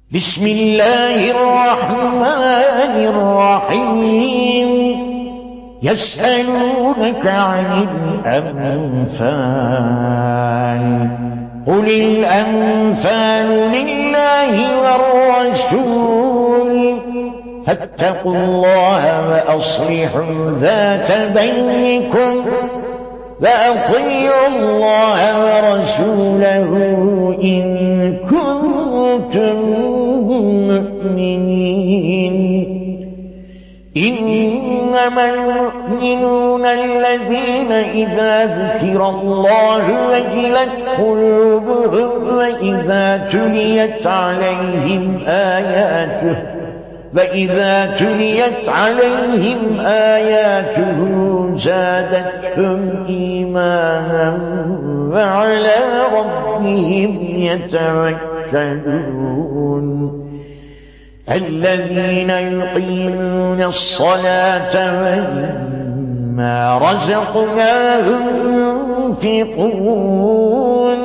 بسم الله الرحمن الرحيم يسألونك عن الأنفال قل الأنفال لله والرسول فاتقوا الله وأصلحوا ذات بينكم وأطيعوا الله ورسوله إن كنتم مؤمنين. إنما المؤمنون الذين إذا ذكر الله وجلت قلوبهم وإذا تليت عليهم آياته زادتهم إيمانا وعلى ربهم يتوكلون. الذين يقيمون الصلاة ومما رزقناهم ينفقون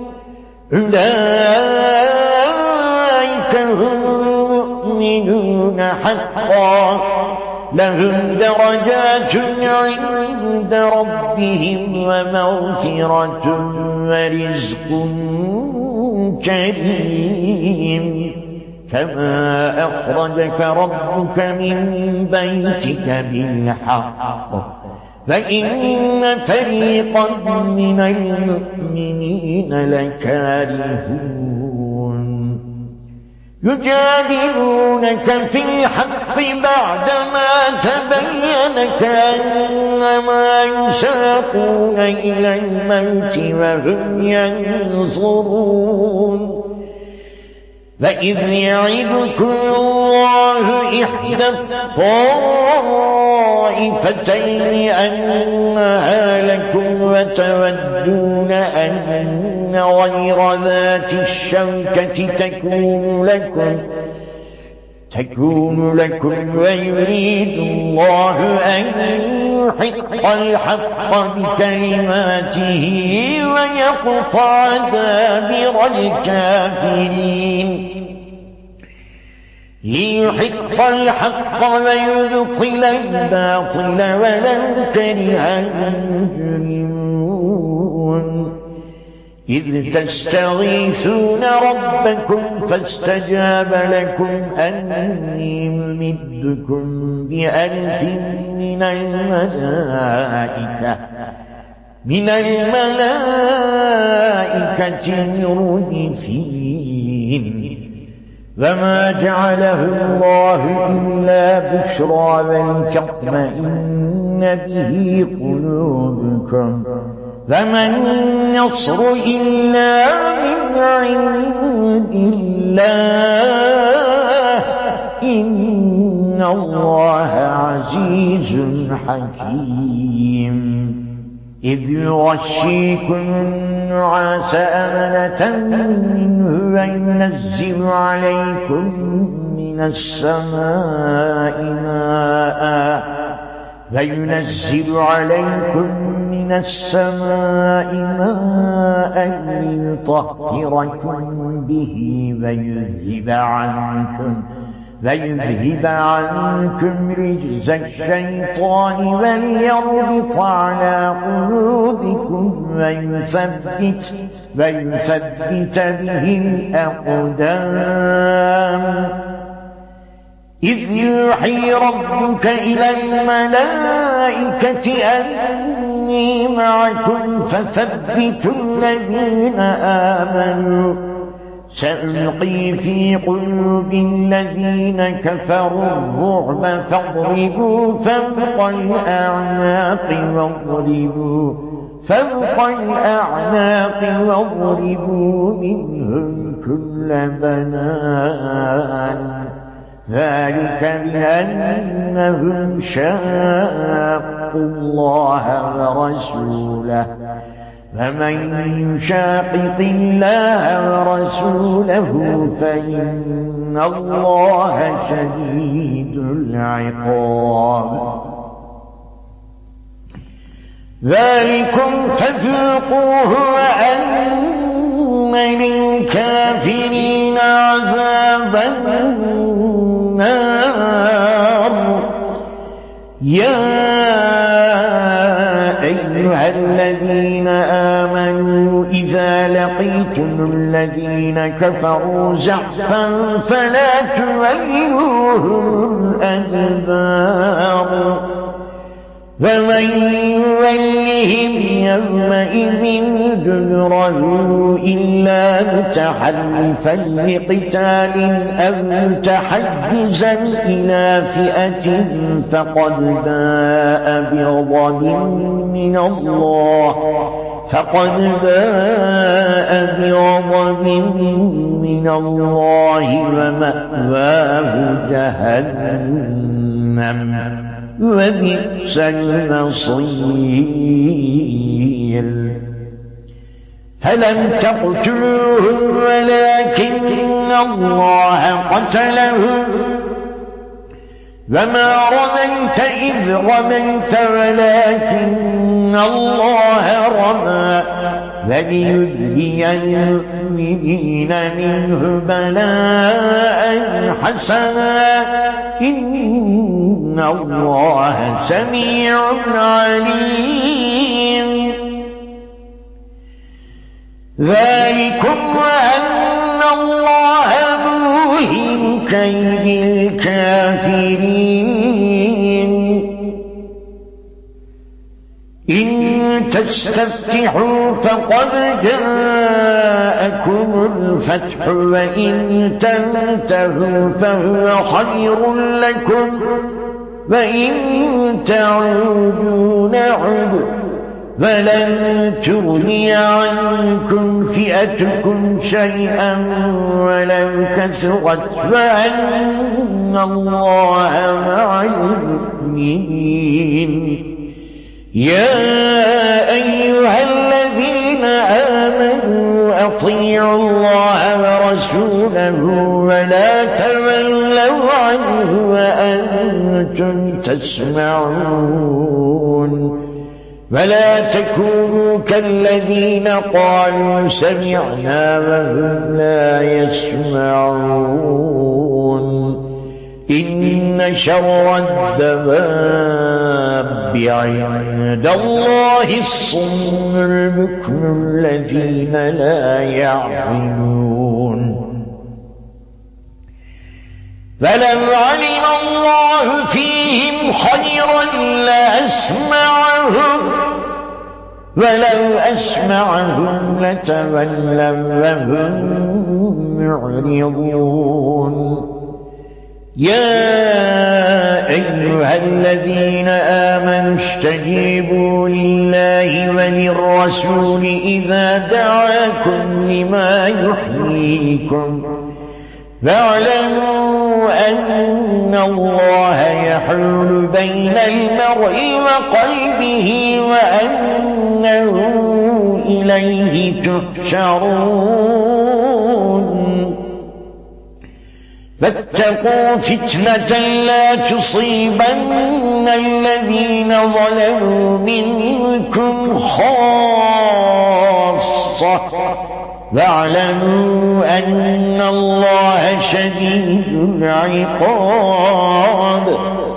أولئك هم المؤمنون حقا لهم درجات عند ربهم ومغفرة ورزق كريم. كما أخرجك ربك من بيتك بالحق فإن فريقا من المؤمنين لكارهون يجادلونك في الحق بعدما تبين كأنما يساقون إلى الموت وهم ينظرون. فإذ يعدكم الله إحدى الطائفتين أنها لكم وتودون أن غير ذات الشوكة تكون لكم ويريد الله أن يحق الحق بكلماته ويقطع دابر الكافرين. ليحق الحق ويبطل الباطل ولو كره المجرمون. إذ تستغيثون ربكم فاستجاب لكم أني ممدكم ب1000 من الملائكة مردفين. وما جعله الله إلا بشرى ولتطمئن به قلوبكم فما النصر إلا من عند الله إن الله عزيز حكيم. إذ يغشيكم النعاس أمنة منه وينزل عليكم من السماء ماء ليطهركم به ويذهب عنكم رجز الشيطان وليربط على قلوبكم ويثبت به الأقدام. إذ يوحي ربك إلى الملائكة أني معكم فثبتوا الذين آمنوا سألقي في قلوب الذين كفروا الرعب فاضربوا فوق الأعناق واضربوا منهم كل بنان. ذلك بأنهم شاقوا الله ورسوله فمن يشاقق الله ورسوله فإن الله شديد العقاب. ذلكم فذوقوه وأن للكافرين عذاب عذاب النار. يا أيها الذين آمنوا إذا لقيتم الذين كفروا زحفا فلا تولوهم الأدبار فمن يولهم يومئذ دبره إلا متحرفا لقتال أو متحيزا إلى فئة فقد باء بغضب من الله ومأواه جهنم وبئس المصير. فلم تقتلوهم ولكن الله قتلهم وما رميت إذ رميت ولكن الله رمى وليبلي المؤمنين منه بلاء حسنا إن الله سميع عليم. ذلكم وأن الله موهن كيد الكافرين. إن تستفتحوا فقد جاءكم الفتح وإن تنتهوا فهو خير لكم وإن تعودوا نعد فلن تغني عنكم فئتكم شيئا ولو كثرت وأن الله مع المؤمنين. يا أيها الذين آمنوا أطيعوا الله ورسوله ولا تولوا عنه وأنتم تسمعون ولا تكونوا كالذين قالوا سمعنا وهم لا يسمعون. إن شر الدواب عند الله الصم البكم الذين لا يعقلون. فلو علم الله فيهم خيرا لأسمعهم ولو أسمعهم لتولوا وهم معرضون. يا أيها الذين آمنوا استجيبوا لله وللرسول إذا دعاكم لما يحييكم فاعلموا أن الله يحول بين المرء وقلبه وأنه إليه تحشرون. فاتقوا فتنة لا تصيبن الذين ظلموا منكم خاصة واعلموا أن الله شديد العقاب.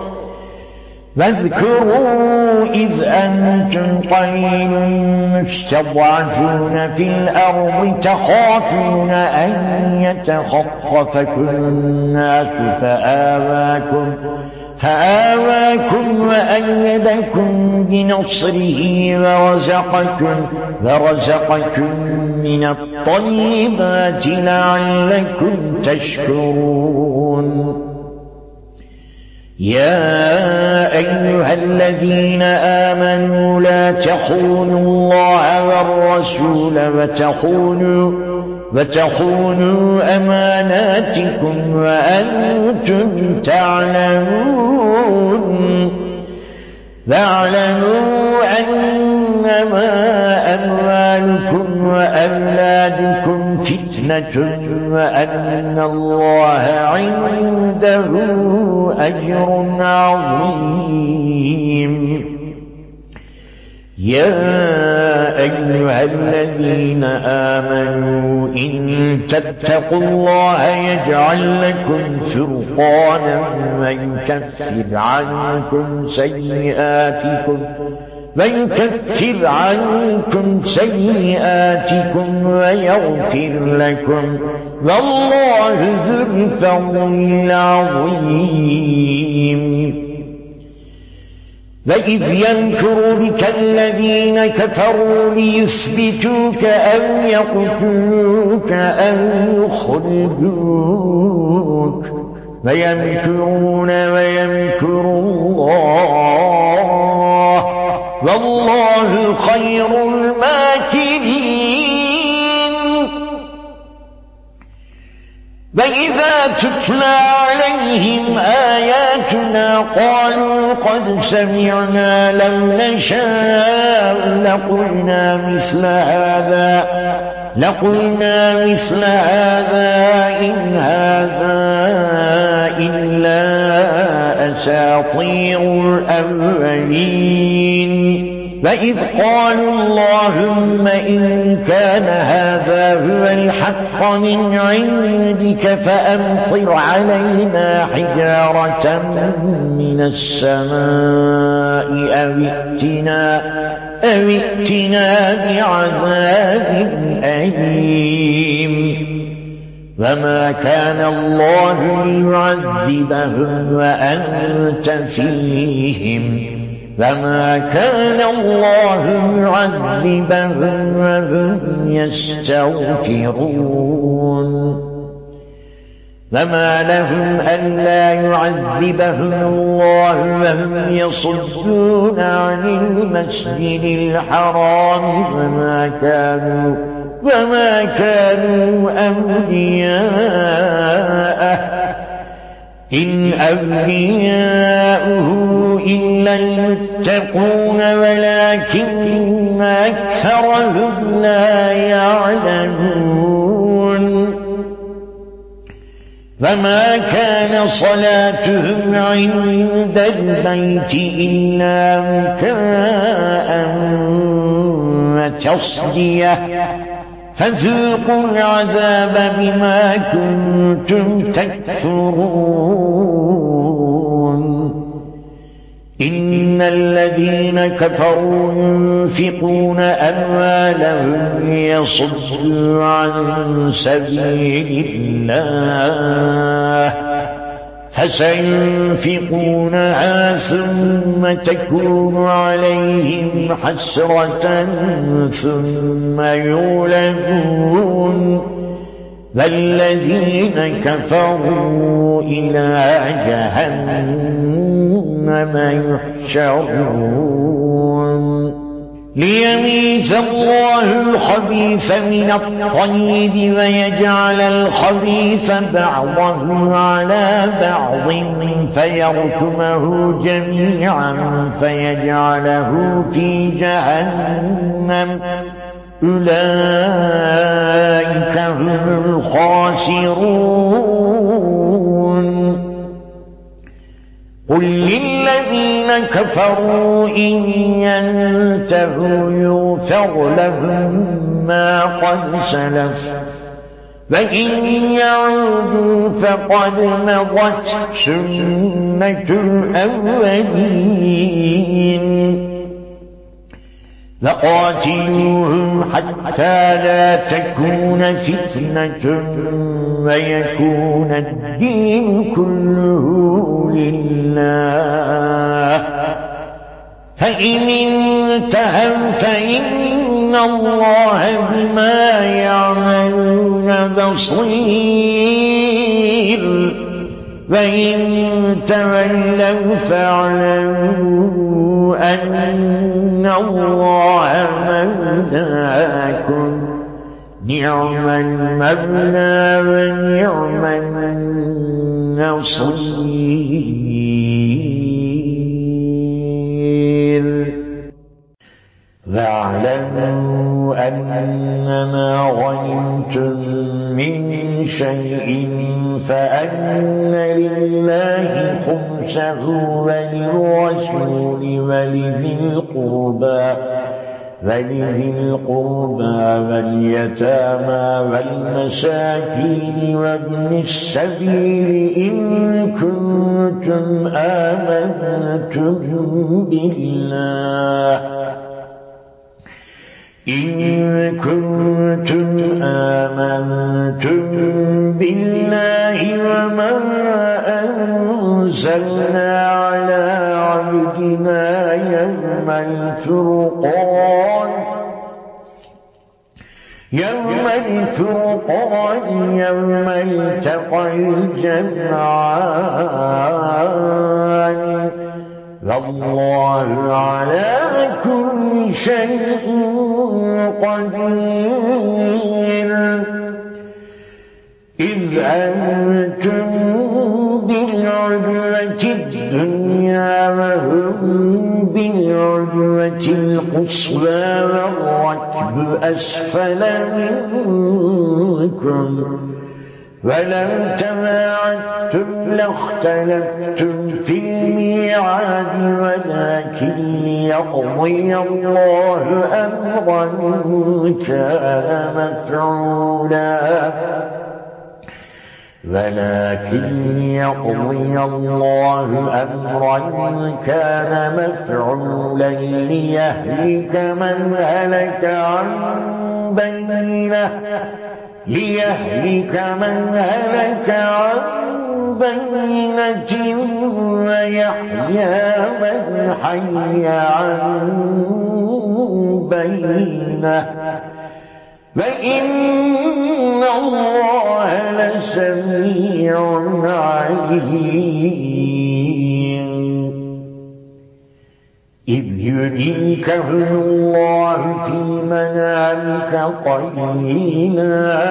واذكروا إذ أنتم قليل مستضعفون في الأرض تخافون أن يتخطفكم الناس فآواكم وأيدكم بنصره ورزقكم من الطيبات لعلكم تشكرون. يا أيها الذين آمنوا لا تخونوا الله والرسول وتخونوا أماناتكم وأنتم تعلمون. فاعلموا أنما أموالكم وأولادكم فتنة وأن الله عنده أجر عظيم. يا أيها الذين آمنوا إن تتقوا الله يجعل لكم فرقانا ويكفر عنكم سيئاتكم ويغفر لكم والله ذو الفضل العظيم. وإذ يمكر بك الذين كفروا ليثبتوك أو يقتلوك أو يخرجوك ويمكرون ويمكر الله والله خير الماكرين. وإذا تتلى عليهم آياتنا قالوا قد سمعنا لو نشاء لقلنا مثل هذا إن هذا إلا أساطير الأولين. وإذ قالوا اللهم إن كان هذا هو الحق من عندك فأمطر علينا حجارة من السماء أو ائتنا بعذاب أليم. وما كان الله ليعذبهم وأنت فيهم وما كان الله معذبهم وهم يستغفرون. وما لهم ألا يعذبهم الله وهم يصدون عن المسجد الحرام وما كانوا أولياءه إن أولياؤه إلا المتقون ولكن أكثرهم لا يعلمون. وما كان صلاتهم عند البيت إلا مكاء وتصدية فذوقوا العذاب بما كنتم تكفرون. إن الذين كفروا ينفقون أموالهم ليصدوا عن سبيل الله فسينفقونها ثم تكون عليهم حسرة ثم يغلبون والذين كفروا إلى جهنم يحشرون. ليميز الله الخبيث من الطيب ويجعل الخبيث بعضه على بعض فيركمه جميعا فيجعله في جهنم أولئك هم الخاسرون. قل للذين كفروا إن ينتهوا يغفر لهم ما قد سلف وإن يعودوا فقد مضت سنة الأولين. وقاتلوهم حتى لا تكون فتنة ويكون الدين كله لله فإن انتهوا فإن الله بما يعملون بصير وإن تولوا فاعلموا أن الله مولاكم نعم المولى ونعم النصير. واعلموا أنما غنمتم من شيء فأن لله خمسه وللرسول ولذي القربى فلذي القربى واليتامى والمساكين وابن السبيل إن كنتم آمنتم بالله وما أنزلنا على عبدنا يوم الفرقان يوم التقى الجمعان والله على كل شيء قدير إذ أنتم بالعدوة الدنيا وهم بالعدوة القصوى والركب أسفل منكم ولو تواعدتم لاختلفتم في الميعاد ولكن ليقضي الله أمرا كان مفعولا ليهلك من هلك عن بينة ويحيى من حي عن بينة وإن الله لسميع عليم إذ يريكهم الله في منامك قليلا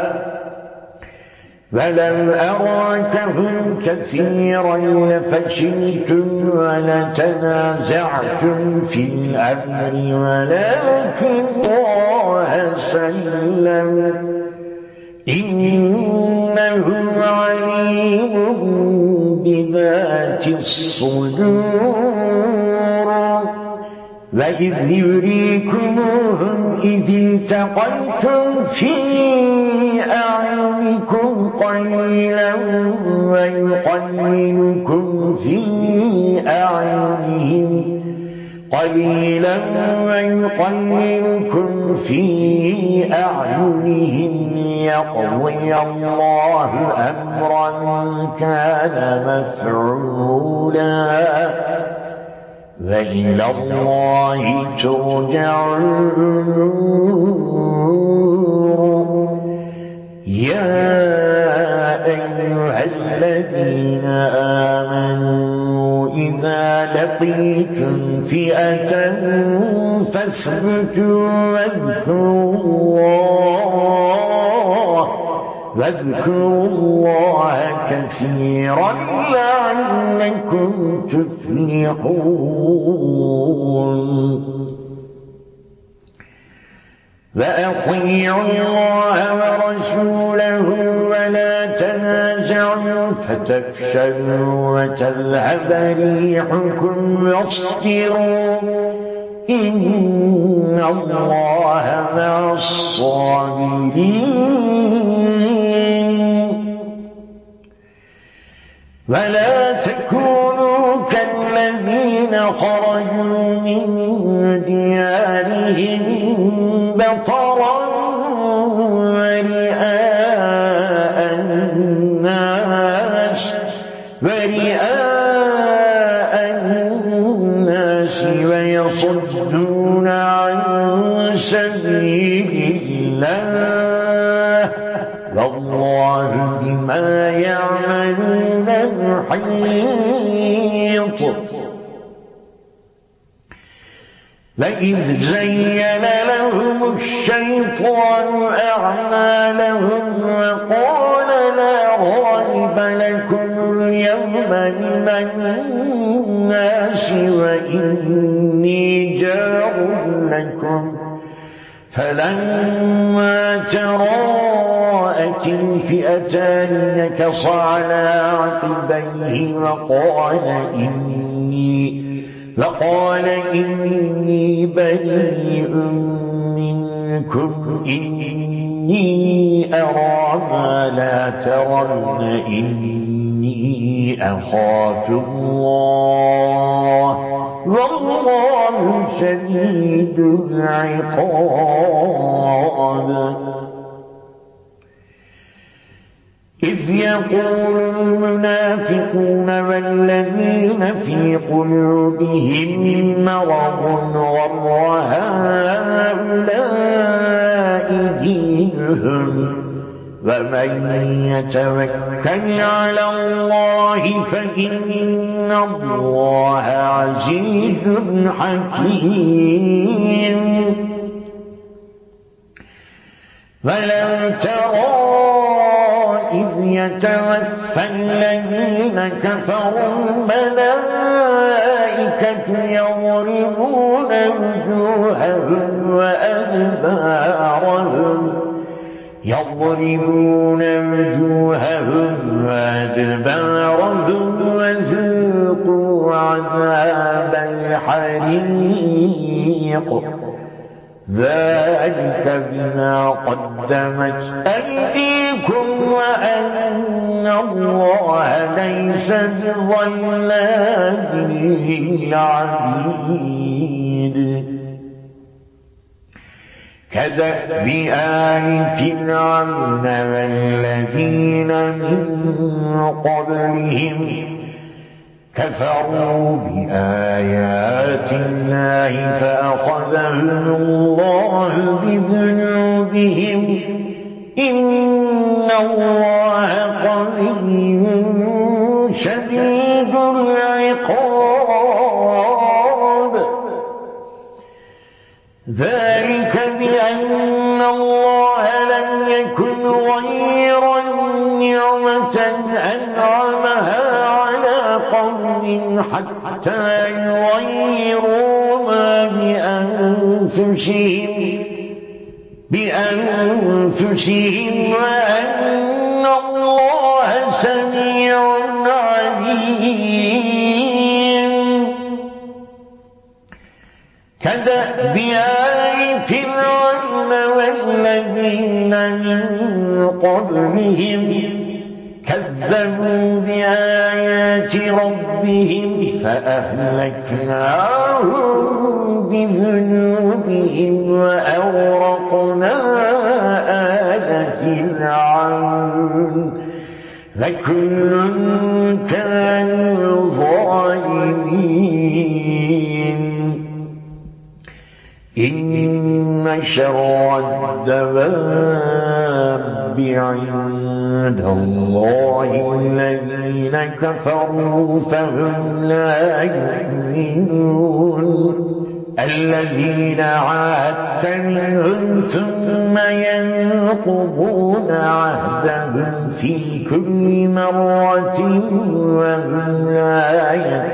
ولو أراكهم كثيرا لفشلتم ولتنازعتم في الأمر ولكن الله سلم إنه عليم بذات الصدور وإذ يريكموهم إذ التقيتم في أعينكم قليلا ويقللكم في أعينهم ليقضي الله أمرا كان مفعولا وإلى الله ترجع الأمور يا أيها الذين آمنوا إذا لقيتم فئة فاثبتوا واذكروا الله كثيرا لعلكم تفلحون وأطيعوا الله ورسوله ولا تنازعوا فتفشلوا وتذهب ريحكم واصبروا إن الله مع الصابرين ولا تكونوا كالذين خرجوا من ديارهم بطرا ورئاء الناس ويصدون عن سبيل الله والله بما يعملون محيط وإذ زين لهم الشيطان أعمالهم وقال لا غالب لكم اليوم من الناس وإني جار لكم فلما تراءت الفئتان نكص على عقبيه وقال لقال إني بريء منكم إني أرى ما لا ترون إني أخاف الله والله شديد العقاب. إذ يقول المنافقون والذين في قلوبهم مرض غر هؤلاء دينهم ومن يتوكل على الله فإن الله عزيز حكيم. ولو ترى إذ يتوفى الذين كفروا الملائكة يضربون وجوههم وأدبارهم وذوقوا عذاب الحريق ذلك بما قدمت أيديكم وأن الله ليس بظلام للعبيد. كدأب آل فرعون والذين من قبلهم كفروا بآيات الله فأخذهم الله بذنوبهم إن الله قوي شديد العقاب. ذلك بأن الله لم يكن غير نعمة أنعمها على قوم حتى يغيروا ما بأنفسهم وأن الله سميع عليم. كدأب آل فرعون والذين من قبلهم كذبوا بآيات ربهم فأهلكناهم بذنوبهم وأغرقنا آل فرعون وكل كانوا ظالمين. إن شر الدواب عند الله الذين كفروا فهم لا يؤمنون. الذين عاهدت منهم ثم ينقضون عهدهم في كل مرة وهم لا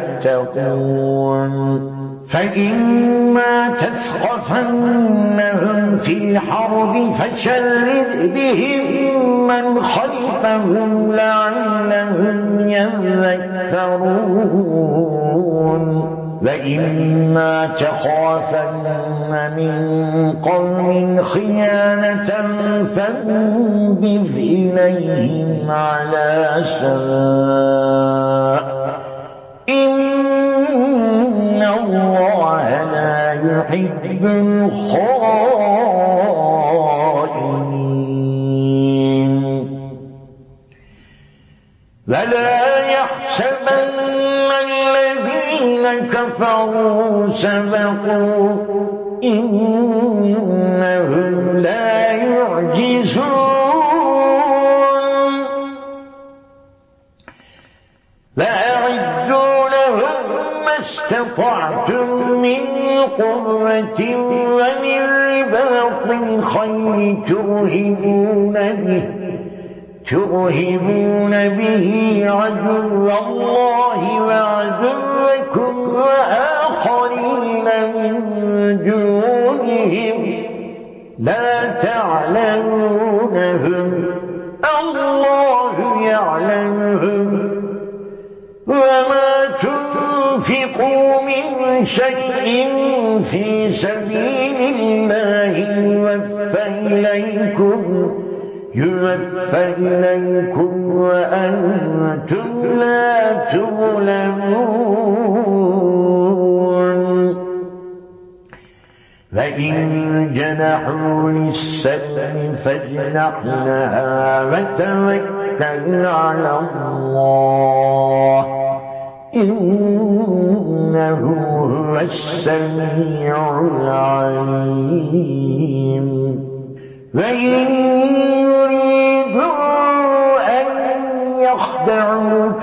يتقون. فإما تثقفنهم في الحرب فشرد بهم من خلفهم لعلهم يذكرون. وإما تخافن من قوم خيانة فانبذ إليهم على سواء إن الله لا يحب الخائنين. ولا يحسبن الذين كفروا سبقوا إنهم لا يعجزون. وأعدوا لهم ما استطعتم من قوة ومن رباط الخيل ترهبون به عدو الله وعدوكم وآخرين من دونهم لا تعلمونهم الله يعلمهم. وما تنفقوا من شيء في سبيل الله يوفى إليكم وأنتم لا تظلمون. فإن جنحوا للسلم فاجنح لها وتوكل على الله إنه هو السميع العليم. وإن يريدوا أن يخدعوك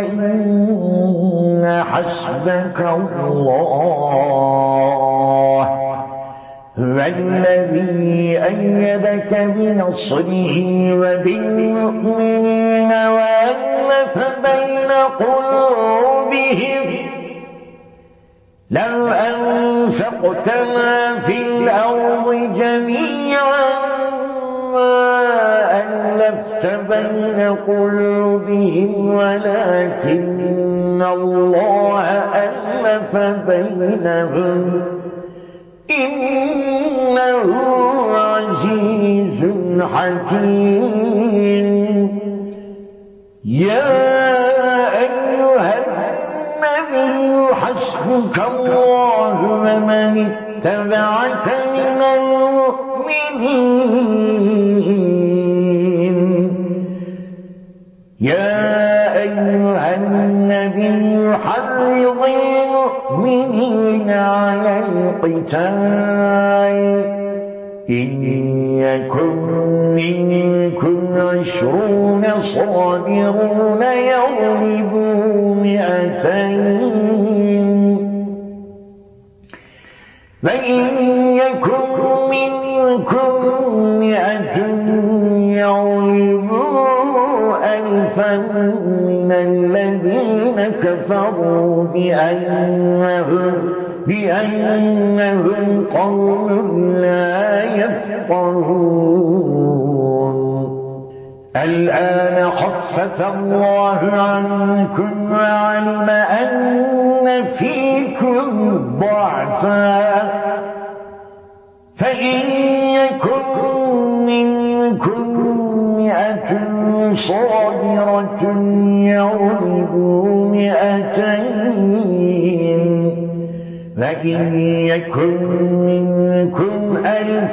فإن حسبك الله هو الذي أيدك بنصره وبالمؤمنين وألف بين قلوبهم لو أنفقت ما في الأرض جميعا ما ألفت بين قلوبهم ولكن الله ألف بينهم إنه عزيز حكيم. يا أيها النبي حسبك الله ومن اتبعك من المؤمنين. يا أيها النبي حرض المؤمنين على القتال إن يكن منكم 20 صابرون يغلبوا 200 وإن يكن منكم 100 يغلبوا 1000 من الذين كفروا بأنهم قوم لا يفقهون. الآن خفف الله عنكم وعلم أن فيكم ضعفا فإن يكن منكم 100 صابرة يغلبوا 200 وإن يكن منكم 1000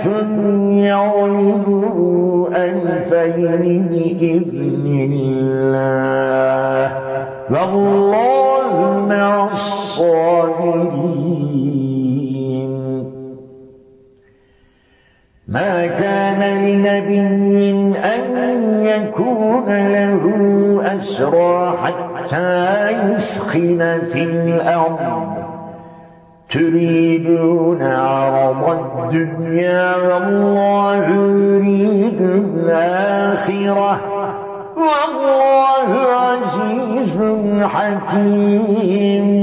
يغلبوا 2000 بإذن الله والله مع الصابرين. ما كان لنبي أن يكون له أسرى حتى يثخن في الأرض تريدون عرض الدنيا والله يريد الآخرة والله عزيز حكيم.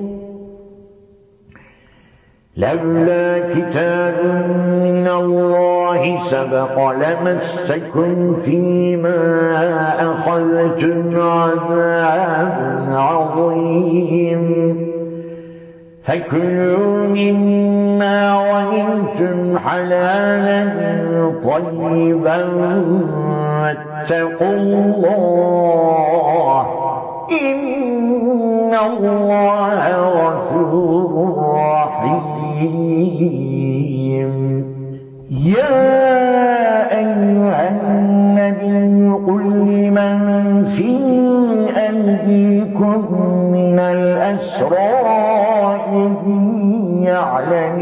لولا كتاب من الله سبق لمسكم فيما أخذتم عذاب عظيم فكلوا مما غنمتم حلالا طيبا واتقوا الله إن الله غفور رحيم. يا أيها النبي قل لمن في أيديكم من الأسرى إن يعلم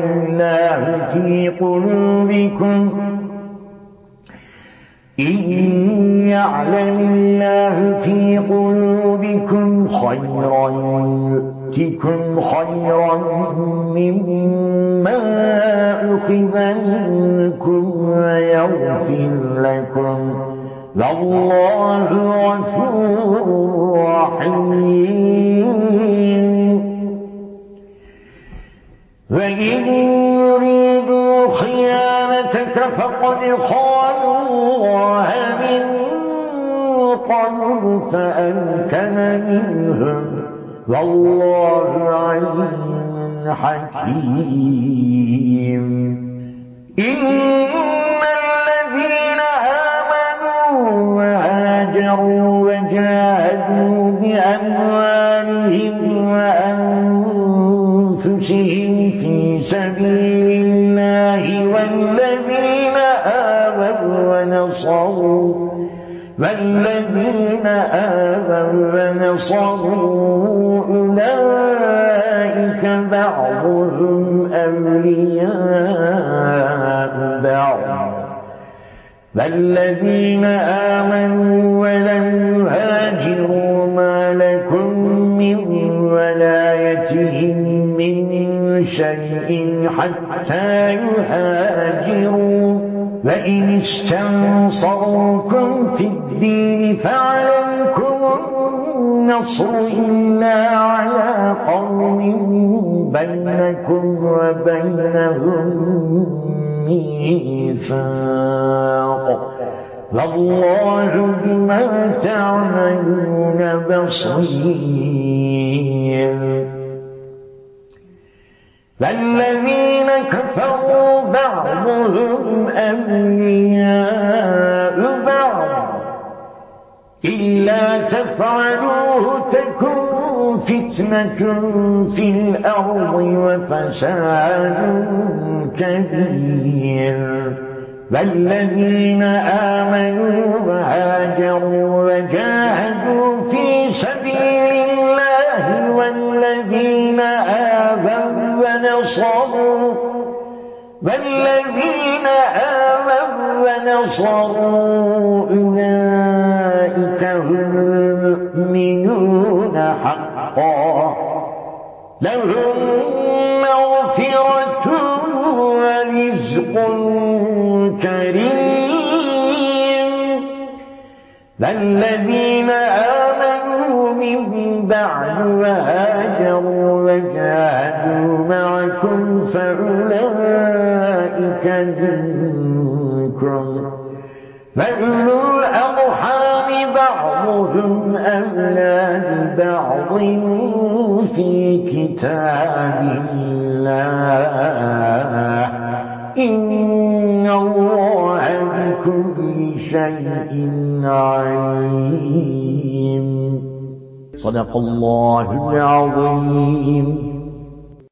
الله في قلوبكم خيرا يؤتكم خيرا مما أخذ منكم ويغفر لكم والله غفور رحيم. وإن يريدوا خيانتك فقد خانوا الله من قبل فأمكن منهم والله عليم حكيم. إن الذين آمنوا وهاجروا وجاهدوا بأموالهم وأنفسهم في سبيل الله والذين آووا ونصروا أولئك بعضهم أولياء بعض فالذين آمنوا ولم يهاجروا ما لكم من ولايتهم من شيء حتى يهاجروا وإن استنصروكم في الدين فعليكم النصر إلا على قوم بينكم وبينهم ميثاق والله بما تعملون بصير. فالذين كفروا بعضهم أولياء بعض إلا تفعلوه تكن فتنة في الأرض وفساد كبير. فالذين آمنوا وهاجروا وجاهدوا في سبيل الله والذين آووا ونصروا أولئك هم المؤمنون حقا لهم مغفرة ورزق كريم. فالذين آمنوا من بعد وهاجروا وجاهدوا معكم فأولئك منكم فأولو الأرحام بعضهم أولى ببعض في كتاب الله إن الله بكل شيء عليم. صدق الله العظيم.